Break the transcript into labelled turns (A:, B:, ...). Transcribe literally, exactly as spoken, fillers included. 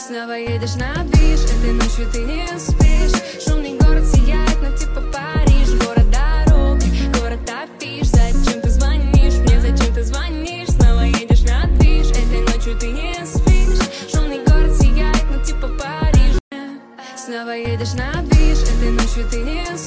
A: Снова едешь на движ, этой ночью ты не спишь. Шумный город сияет, но типа Париж. Город дорог, город афиш. Зачем ты звонишь мне, зачем ты звонишь? Снова едешь на движ, этой ночью ты не спишь. Шумный город сияет, но типа Париж. Снова едешь на движ, этой ночью ты не спишь.